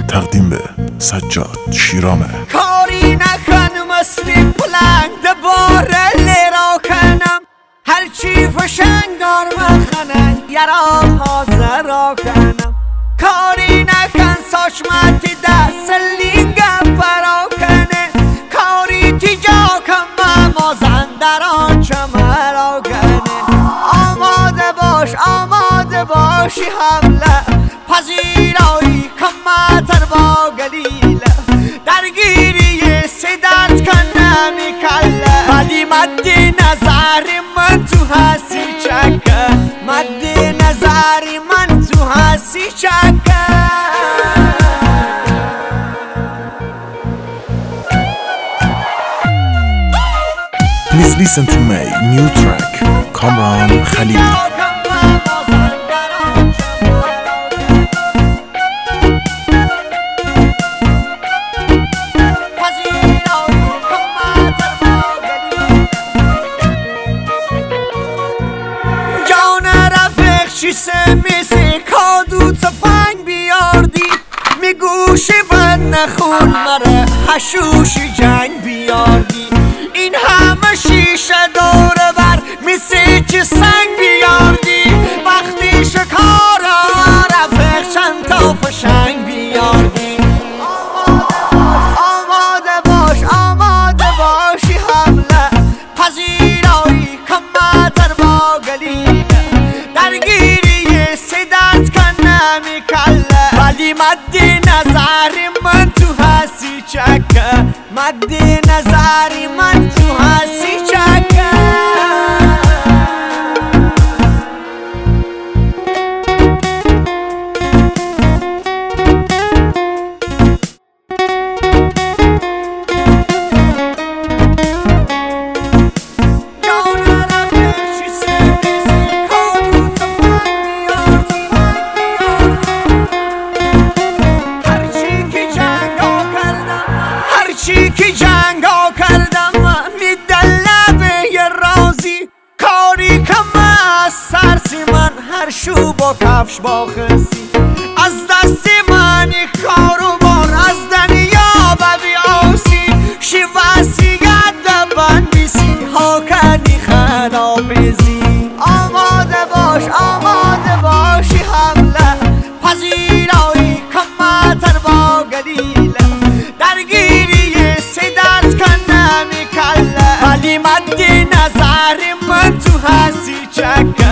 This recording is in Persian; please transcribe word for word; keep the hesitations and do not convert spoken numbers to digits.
تقدیم به سجاد شیرامه. کاری نکن مثل بلند باره لیرا کنم، هرچی فشنگار مخنن یرا حاضر کنم. کاری نکن ساشمتی دست لینگم برا کنه، کاری تیجا کم مازندران چمرا کنه. آماده باش آماده باشی حمله پذیرایی کمتر با گلیله، درگیری سیدت کنه میکله. ولی مد نظر من تو هستی چکه، مد نظر من تو هستی چکه. Please listen to my new track, Kamran Khalili. چیسه میسی کادو تفنگ بیاردی، میگوشی بد نخون مره حشوشی جنگ بیاردی. این همه شیشه دور بر میسی چی سنگ بیاردی، وقتی شکارا رفیق چند تا فشنگ بیاردی. آماده باش آماده باشی حمله پذیرایی کمتر با گلیله، درگیری سیدت کنه میکله. ولی مد نظر من تو هستی چکه، مد نظر من تو هستی چکه. چی که جنگا کردم میدله به یه رازی، کاری کم از سرسی من هر شو با کفش با خسی. از دستی من کارو بار از دنیا ببی آسی، شیوسیت دبن بیسی ها کنی خدا بیزی. آماده باش آماده باشی حمله پذیرایی کمتر با گلیله، درگیری ولی مد نظر من تو هستی چکه.